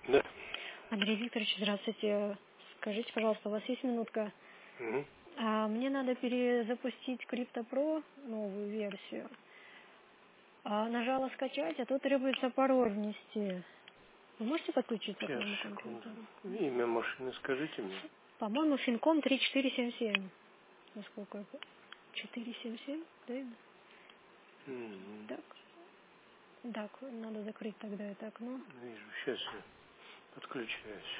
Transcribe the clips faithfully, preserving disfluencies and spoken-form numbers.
Да. Андрей Викторович, здравствуйте. Скажите, пожалуйста, у вас есть минутка? Угу. А, мне надо перезапустить CryptoPro, новую версию. А, нажала скачать, а тут требуется пароль внести. Вы можете подключиться к Сейчас, моему секунду. компьютеру? Имя машины скажите мне. По-моему, Финком три четыре семь семь. Насколько я помню. четыре семь семь, да? Угу. Так. Так, надо закрыть тогда это окно. Вижу, сейчас я подключаюсь.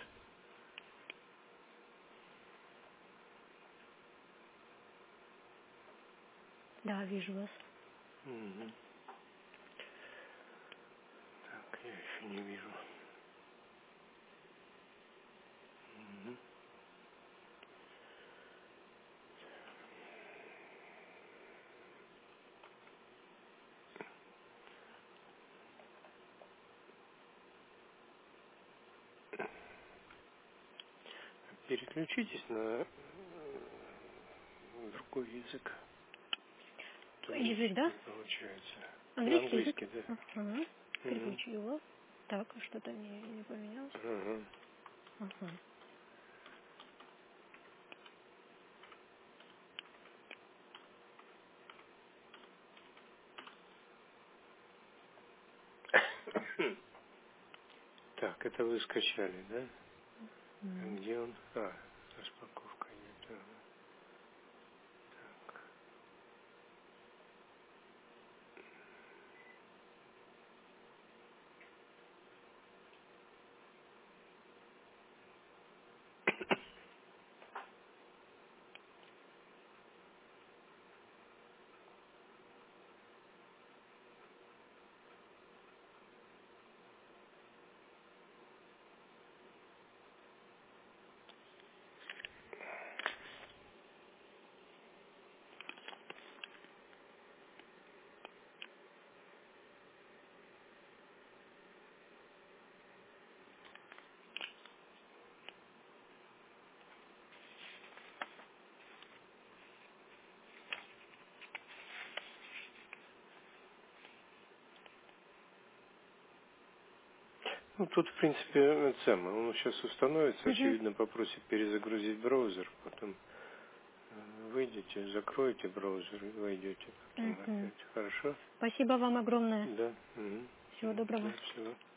Да, вижу вас. Угу. Так, я еще не вижу. Угу. Переключитесь на э, другой язык. То не, Язык, да? не получается. На Английский язык? английский, да. Ага. Угу. Переключила. Так, а что-то не, не поменялось. Ага. Ага. Так, это вы скачали, да? А М. где он? А, распаковка нет. Ага. Ну, тут, в принципе, это самое. Он сейчас установится, Мгм. очевидно, попросит перезагрузить браузер, потом э, выйдете, закроете браузер и войдете потом Мгм. опять. Хорошо? Спасибо вам огромное. Да. Угу. Всего доброго. Да, всего.